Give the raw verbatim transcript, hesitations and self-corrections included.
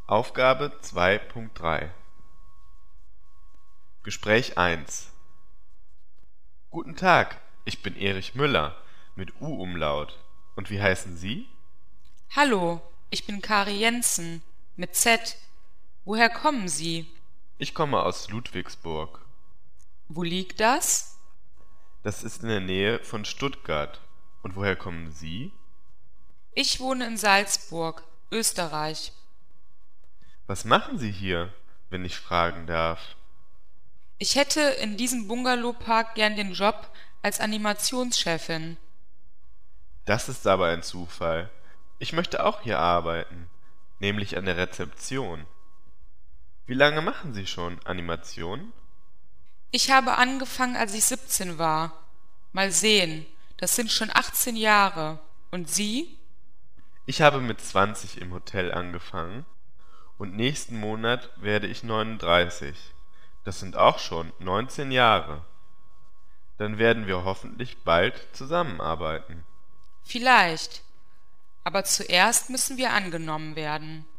Aufgabe zwei Punkt drei. Gespräch eins. Guten Tag, ich bin Erich Müller mit U-Umlaut. Und wie heißen Sie? Hallo, ich bin Kari Jensen mit Z. Woher kommen Sie? Ich komme aus Ludwigsburg. Wo liegt das? Das ist in der Nähe von Stuttgart. Und woher kommen Sie? Ich wohne in Salzburg, Österreich. Was machen Sie hier, wenn ich fragen darf? Ich hätte in diesem Bungalowpark gern den Job als Animationschefin. Das ist aber ein Zufall. Ich möchte auch hier arbeiten, nämlich an der Rezeption. Wie lange machen Sie schon Animation? Ich habe angefangen, als ich siebzehn war. Mal sehen, das sind schon achtzehn Jahre. Und Sie? Ich habe mit zwanzig im Hotel angefangen und nächsten Monat werde ich neununddreißig. Das sind auch schon neunzehn Jahre. Dann werden wir hoffentlich bald zusammenarbeiten. Vielleicht. Aber zuerst müssen wir angenommen werden.